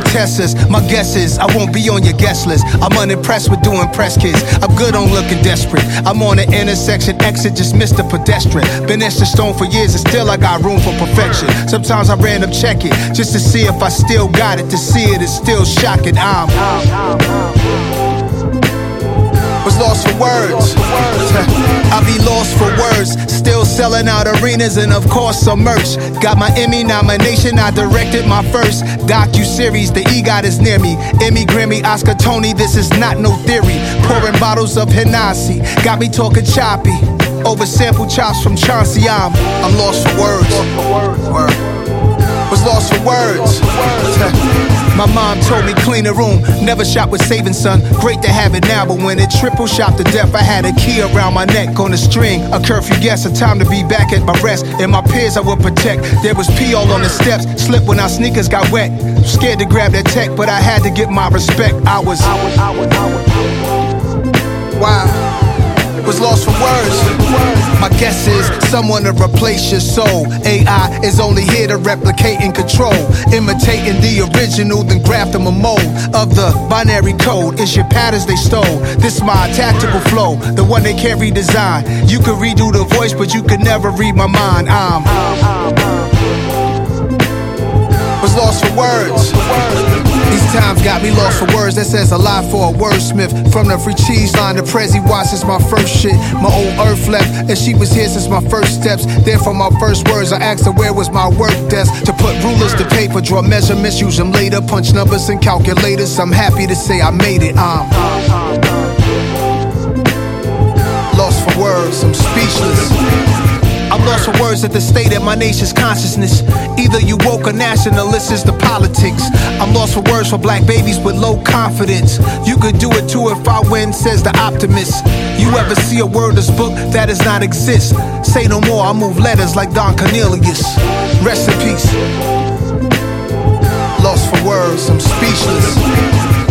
Tessers. My guess is I won't be on your guest list. I'm unimpressed with doing press kids. I'm good on looking desperate. I'm on the intersection exit, just missed the pedestrian. Been etched in stone for years and still I got room for perfection. Sometimes I random check it just to see if I still got it. To see it is still shocking. Was lost for words. I be lost for words. Still selling out arenas and of course some merch. Got my Emmy nomination, I directed my first docu-series. The EGOT is near me. Emmy, Grammy, Oscar, Tony, this is not no theory. Pouring bottles of Hennessy, got me talking choppy. Over sample chops from Chauncey. I'm lost for words. Was lost for words. My mom told me clean the room, never shop with saving son. Great to have it now, but when it triple shot to death, I had a key around my neck on a string. A curfew guess, a time to be back at my rest. And my peers I would protect. There was pee all on the steps, slipped when our sneakers got wet. Scared to grab that tech, but I had to get my respect. I was lost for words. My guess is someone to replace your soul. AI is only here to replicate and control. Imitating the original, then grafting a mold of the binary code. It's your patterns they stole. This my tactical flow, the one they can't redesign. You can redo the voice, but you can never read my mind. Was lost for words. These times got me lost for words. That says a lot for a wordsmith. From the free cheese line to Prezi Watts is my first shit. My old earth left, and she was here since my first steps. Then from my first words, I asked her where was my work desk. To put rulers to paper, draw measurements, use them later. Punch numbers and calculators. I'm happy to say I made it. Lost for words, I'm speechless. I'm lost for words at the state of my nation's consciousness. Either you woke or nationalist is the politics. I'm lost for words for black babies with low confidence. You could do it too if I win, says the optimist. You ever see a wordless book that does not exist? Say no more, I move letters like Don Cornelius. Rest in peace. Lost for words, I'm speechless.